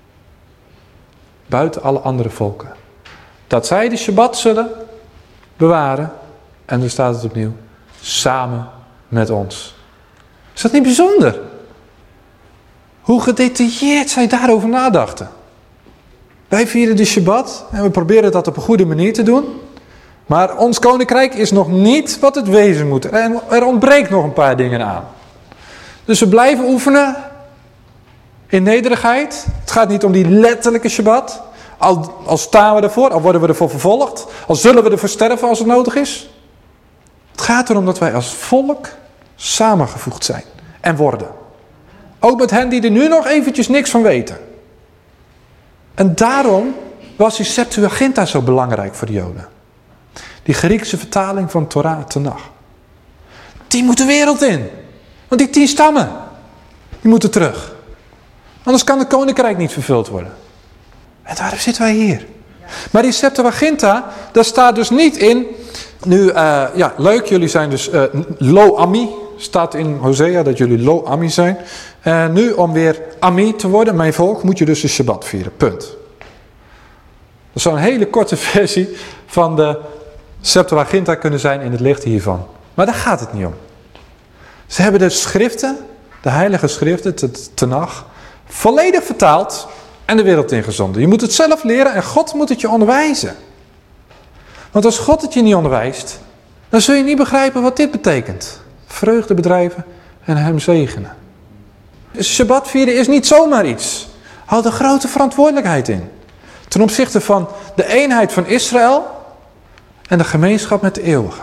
Buiten alle andere volken. Dat zij de Shabbat zullen bewaren. En dan staat het opnieuw. Samen met ons. Is dat niet bijzonder? Hoe gedetailleerd zij daarover nadachten. Wij vieren de Shabbat en we proberen dat op een goede manier te doen. Maar ons koninkrijk is nog niet wat het wezen moet. En er ontbreekt nog een paar dingen aan. Dus we blijven oefenen in nederigheid. Het gaat niet om die letterlijke Shabbat. Al staan we ervoor, al worden we ervoor vervolgd. Al zullen we ervoor sterven als het nodig is. Het gaat erom dat wij als volk samengevoegd zijn en worden. Ook met hen die er nu nog eventjes niks van weten. En daarom was die Septuaginta zo belangrijk voor de Joden. Die Griekse vertaling van Torah Tanach. Die moet de wereld in. Want die 10 stammen, die moeten terug. Anders kan het koninkrijk niet vervuld worden. En daarom zitten wij hier. Maar die Septuaginta, daar staat dus niet in. Nu, leuk, jullie zijn dus lo ami. Staat in Hosea dat jullie lo ami zijn. Nu, om weer ami te worden, mijn volk, moet je dus de Shabbat vieren. Punt. Dat zou een hele korte versie van de Septuaginta kunnen zijn in het licht hiervan. Maar daar gaat het niet om. Ze hebben de schriften, de heilige schriften, het Tanach, volledig vertaald en de wereld ingezonden. Je moet het zelf leren en God moet het je onderwijzen. Want als God het je niet onderwijst, dan zul je niet begrijpen wat dit betekent. Vreugde bedrijven en hem zegenen. Shabbat vieren is niet zomaar iets. Houd een grote verantwoordelijkheid in. Ten opzichte van de eenheid van Israël en de gemeenschap met de eeuwige.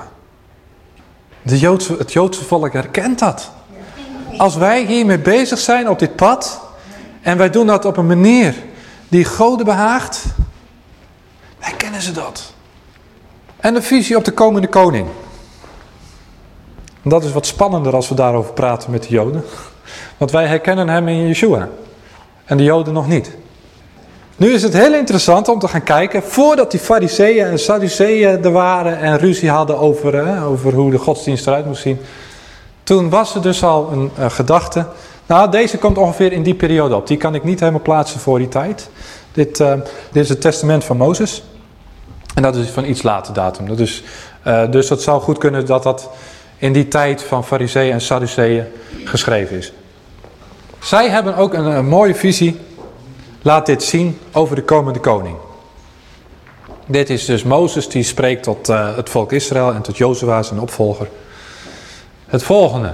Het Joodse volk herkent dat. Als wij hiermee bezig zijn op dit pad en wij doen dat op een manier die goden behaagt. Herkennen ze dat? En de visie op de komende koning. Dat is wat spannender als we daarover praten met de Joden. Want wij herkennen hem in Yeshua. En de Joden nog niet. Nu is het heel interessant om te gaan kijken, voordat die Farizeeën en Sadduceeën er waren en ruzie hadden over hoe de godsdienst eruit moest zien. Toen was er dus al een gedachte. Nou, deze komt ongeveer in die periode op. Die kan ik niet helemaal plaatsen voor die tijd. Dit is het testament van Mozes. En dat is van iets later datum. Dus dat zou goed kunnen dat dat in die tijd van Farizeeën en Sadduceeën geschreven is. Zij hebben ook een mooie visie. Laat dit zien over de komende koning. Dit is dus Mozes die spreekt tot het volk Israël en tot Jozua zijn opvolger. Het volgende.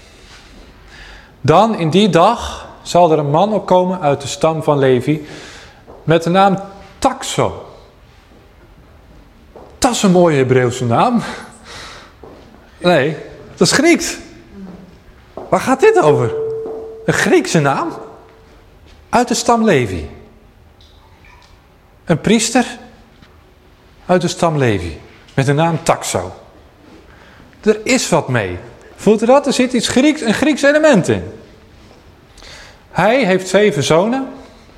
Dan in die dag zal er een man opkomen uit de stam van Levi met de naam Taxo. Dat is een mooie Hebreeuwse naam. Nee, dat is Grieks. Waar gaat dit over? Een Griekse naam? Uit de stam Levi. Een priester uit de stam Levi. Met de naam Taxo. Er is wat mee. Voelt u dat? Er zit iets Grieks, een Grieks element in. Hij heeft 7 zonen.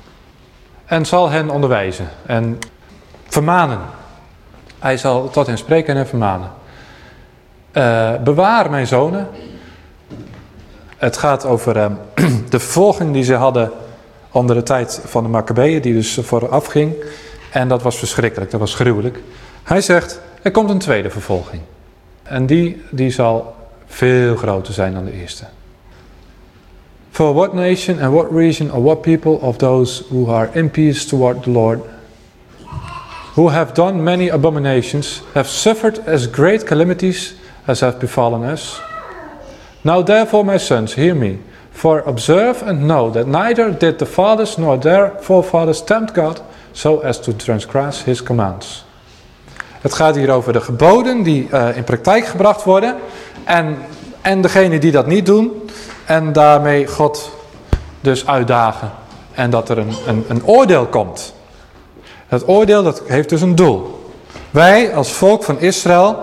En zal hen onderwijzen. En vermanen. Hij zal tot hen spreken en hen vermanen. Bewaar mijn zonen. Het gaat over de vervolging die ze hadden onder de tijd van de Maccabeeën, die dus vooraf ging. En dat was verschrikkelijk, dat was gruwelijk. Hij zegt, er komt een tweede vervolging. En die zal veel groter zijn dan de eerste. For what nation and what region or what people of those who are impious toward the Lord, who have done many abominations, have suffered as great calamities as have befallen us. Now therefore, my sons, hear me. For observe and know that neither did the fathers nor their forefathers tempt God, so as to transgress his commands. Het gaat hier over de geboden die in praktijk gebracht worden. En degenen die dat niet doen. En daarmee God dus uitdagen. En dat er een oordeel komt. Het oordeel dat heeft dus een doel. Wij als volk van Israël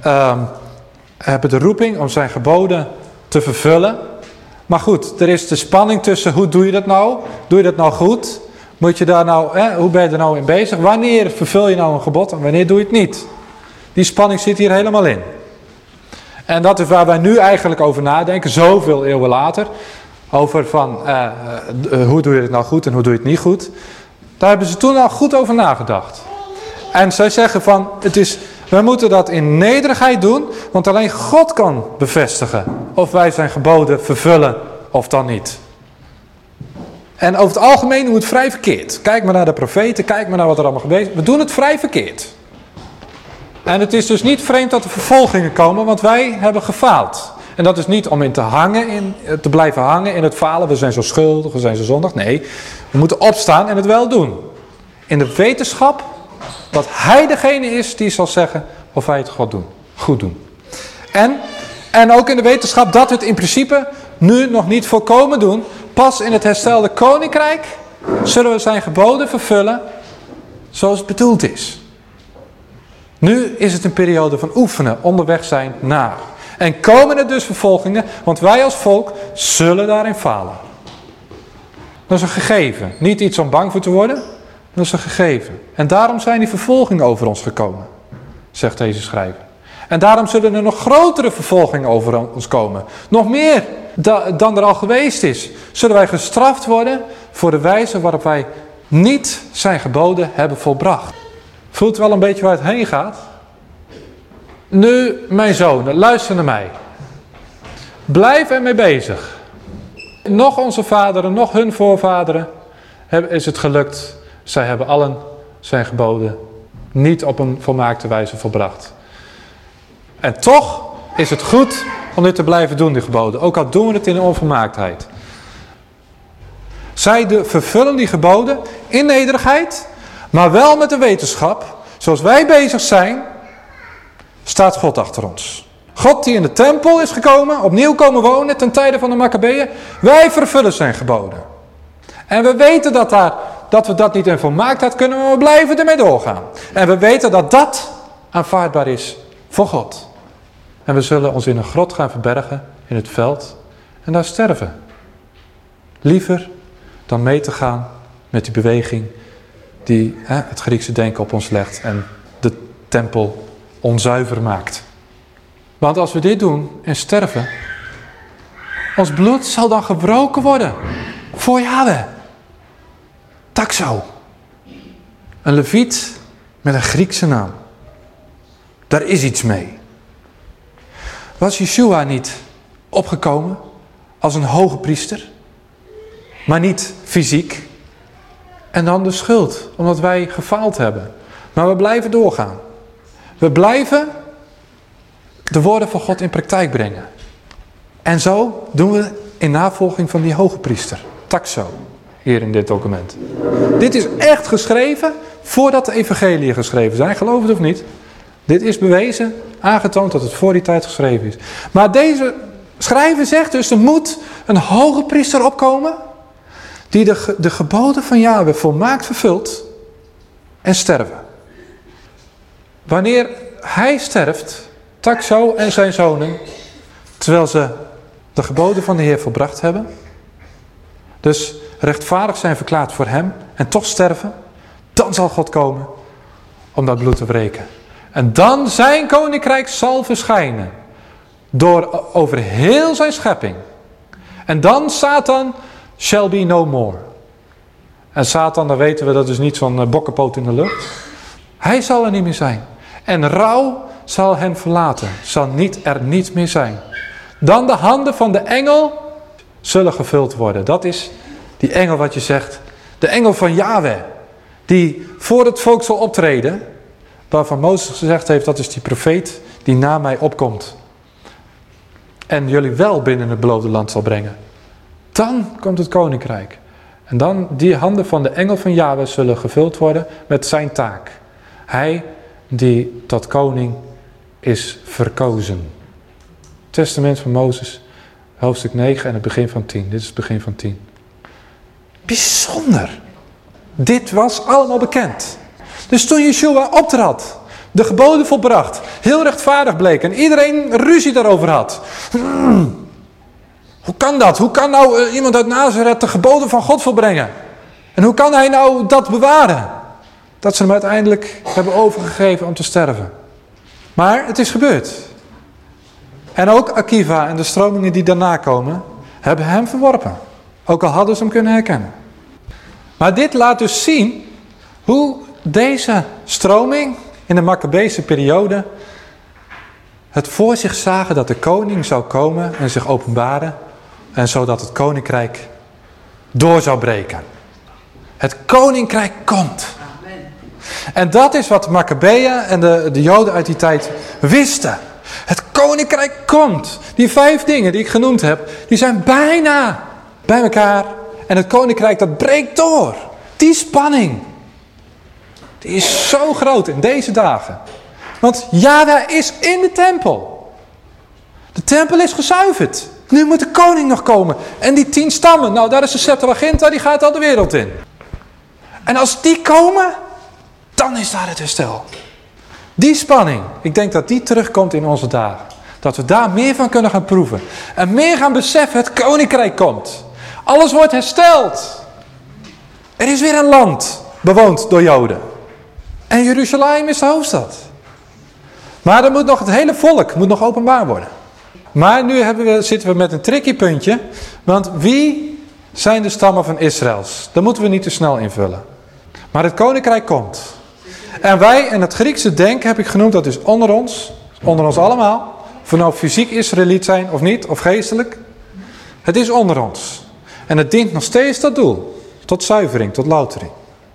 hebben de roeping om zijn geboden te vervullen. Maar goed, er is de spanning tussen hoe doe je dat nou? Doe je dat nou goed? Moet je daar nou, hoe ben je er nou in bezig? Wanneer vervul je nou een gebod en wanneer doe je het niet? Die spanning zit hier helemaal in. En dat is waar wij nu eigenlijk over nadenken, zoveel eeuwen later. Over van, hoe doe je het nou goed en hoe doe je het niet goed? Daar hebben ze toen al goed over nagedacht. En zij zeggen van, wij moeten dat in nederigheid doen, want alleen God kan bevestigen of wij zijn geboden vervullen of dan niet. En over het algemeen doen we het vrij verkeerd. Kijk maar naar de profeten, kijk maar naar wat er allemaal gebeurt. We doen het vrij verkeerd. En het is dus niet vreemd dat er vervolgingen komen, want wij hebben gefaald. En dat is niet om in te blijven hangen in het falen. We zijn zo schuldig, we zijn zo zondig. Nee, we moeten opstaan en het wel doen. In de wetenschap dat hij degene is die zal zeggen of wij het goed doen. En ook in de wetenschap dat we het in principe nu nog niet volkomen doen. Pas in het herstelde koninkrijk zullen we zijn geboden vervullen zoals het bedoeld is. Nu is het een periode van oefenen, onderweg zijn naar. En komen er dus vervolgingen, want wij als volk zullen daarin falen. Dat is een gegeven, niet iets om bang voor te worden, dat is een gegeven. En daarom zijn die vervolgingen over ons gekomen, zegt deze schrijver. En daarom zullen er nog grotere vervolgingen over ons komen. Nog meer dan er al geweest is. Zullen wij gestraft worden voor de wijze waarop wij niet zijn geboden hebben volbracht. Voelt u wel een beetje waar het heen gaat? Nu, mijn zonen, luister naar mij. Blijf ermee bezig. Nog onze vaderen, nog hun voorvaderen is het gelukt. Zij hebben allen zijn geboden niet op een volmaakte wijze volbracht. En toch is het goed om dit te blijven doen, die geboden. Ook al doen we het in onvolmaaktheid. Zij vervullen die geboden in nederigheid, maar wel met de wetenschap. Zoals wij bezig zijn, staat God achter ons. God die in de tempel is gekomen, opnieuw komen wonen ten tijde van de Maccabeeën. Wij vervullen zijn geboden. En we weten dat daar dat we dat niet in volmaaktheid kunnen, maar we blijven ermee doorgaan. En we weten dat dat aanvaardbaar is voor God. En we zullen ons in een grot gaan verbergen in het veld en daar sterven. Liever dan mee te gaan met die beweging die het Griekse denken op ons legt en de tempel onzuiver maakt. Want als we dit doen en sterven, ons bloed zal dan gebroken worden voor Yahweh. Taxo. Een leviet met een Griekse naam. Daar is iets mee. Was Yeshua niet opgekomen als een hoge priester, maar niet fysiek? En dan de schuld, omdat wij gefaald hebben. Maar we blijven doorgaan. We blijven de woorden van God in praktijk brengen. En zo doen we in navolging van die hoge priester. Taxo, hier in dit document. Dit is echt geschreven voordat de evangeliën geschreven zijn. Geloof het of niet. Dit is bewezen, aangetoond dat het voor die tijd geschreven is. Maar deze schrijver zegt dus, er moet een hoge priester opkomen die de geboden van Yahweh volmaakt vervult en sterven. Wanneer hij sterft, Taxo en zijn zonen, terwijl ze de geboden van de Heer volbracht hebben, dus rechtvaardig zijn verklaard voor hem en toch sterven, dan zal God komen om dat bloed te wreken. En dan zijn koninkrijk zal verschijnen over heel zijn schepping. En dan Satan shall be no more. En Satan, dan weten we, dat is niet zo'n bokkenpoot in de lucht. Hij zal er niet meer zijn. En rouw zal hen verlaten. Zal er niet meer zijn. Dan de handen van de engel zullen gevuld worden. Dat is die engel wat je zegt. De engel van Yahweh. Die voor het volk zal optreden. Waarvan Mozes gezegd heeft, dat is die profeet die na mij opkomt. En jullie wel binnen het beloofde land zal brengen. Dan komt het koninkrijk. En dan die handen van de engel van Yahweh zullen gevuld worden met zijn taak. Hij die tot koning is verkozen. Testament van Mozes, hoofdstuk 9 en het begin van 10. Dit is het begin van 10. Bijzonder. Dit was allemaal bekend. Dus toen Yeshua optrad, de geboden volbracht, heel rechtvaardig bleek en iedereen ruzie daarover had. Hoe kan dat? Hoe kan nou iemand uit Nazareth de geboden van God volbrengen? En hoe kan hij nou dat bewaren? Dat ze hem uiteindelijk hebben overgegeven om te sterven. Maar het is gebeurd. En ook Akiva en de stromingen die daarna komen, hebben hem verworpen. Ook al hadden ze hem kunnen herkennen. Maar dit laat dus zien hoe deze stroming in de Makkabeese periode het voor zich zagen dat de koning zou komen en zich openbaren. En zodat het koninkrijk door zou breken. Het koninkrijk komt. Amen. En dat is wat de Makkabeeën en de Joden uit die tijd wisten. Het koninkrijk komt. Die 5 dingen die ik genoemd heb, die zijn bijna bij elkaar. En het koninkrijk dat breekt door. Die spanning. Die is zo groot in deze dagen. Want Yahweh is in de tempel. De tempel is gezuiverd. Nu moet de koning nog komen. En die 10 stammen, nou daar is de Septuaginta, die gaat al de wereld in. En als die komen, dan is daar het herstel. Die spanning, ik denk dat die terugkomt in onze dagen. Dat we daar meer van kunnen gaan proeven. En meer gaan beseffen, het koninkrijk komt. Alles wordt hersteld. Er is weer een land bewoond door Joden. En Jeruzalem is de hoofdstad. Maar er moet nog het hele volk moet nog openbaar worden. Maar nu zitten we met een tricky puntje. Want wie zijn de stammen van Israëls? Dat moeten we niet te snel invullen. Maar het koninkrijk komt. En wij en het Griekse denken heb ik genoemd, dat is onder ons allemaal. Of we nou fysiek Israëliet zijn of niet, of geestelijk. Het is onder ons. En het dient nog steeds dat doel. Tot zuivering, tot loutering.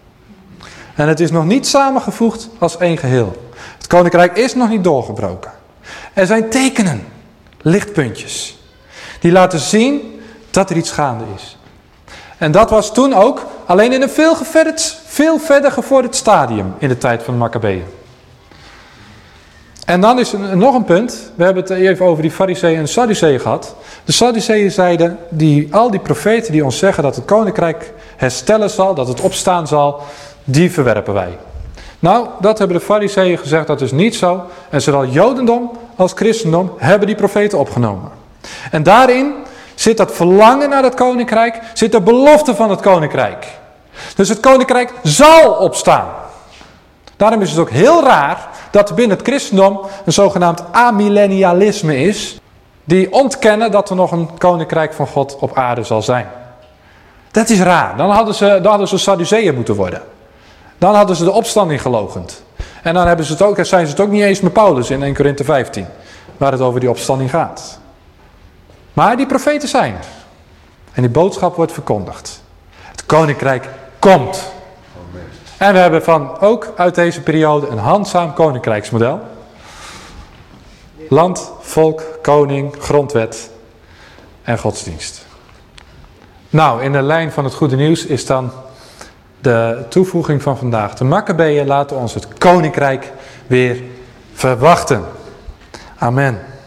En het is nog niet samengevoegd als één geheel. Het koninkrijk is nog niet doorgebroken. Er zijn tekenen, lichtpuntjes, die laten zien dat er iets gaande is. En dat was toen ook alleen in een veel verder gevorderd stadium in de tijd van de Makkabeeën. En dan is er nog een punt. We hebben het even over die Farizeeën en Sadduceeën gehad. De Sadduceeën zeiden, al die profeten die ons zeggen dat het koninkrijk herstellen zal, dat het opstaan zal, die verwerpen wij. Nou, dat hebben de Farizeeën gezegd, dat is niet zo. En zowel Jodendom als christendom hebben die profeten opgenomen. En daarin zit dat verlangen naar het koninkrijk, zit de belofte van het koninkrijk. Dus het koninkrijk zal opstaan. Daarom is het ook heel raar dat er binnen het christendom een zogenaamd amillennialisme is, die ontkennen dat er nog een koninkrijk van God op aarde zal zijn. Dat is raar. Dan hadden ze Sadduceeën moeten worden. Dan hadden ze de opstanding geloochend. En dan zijn ze het ook niet eens met Paulus in 1 Korinthe 15. Waar het over die opstanding gaat. Maar die profeten zijn er. En die boodschap wordt verkondigd. Het koninkrijk komt. En we hebben ook uit deze periode een handzaam koninkrijksmodel. Land, volk, koning, grondwet en godsdienst. Nou, in de lijn van het goede nieuws is dan de toevoeging van vandaag. De Makkabeeën laten ons het koninkrijk weer verwachten. Amen.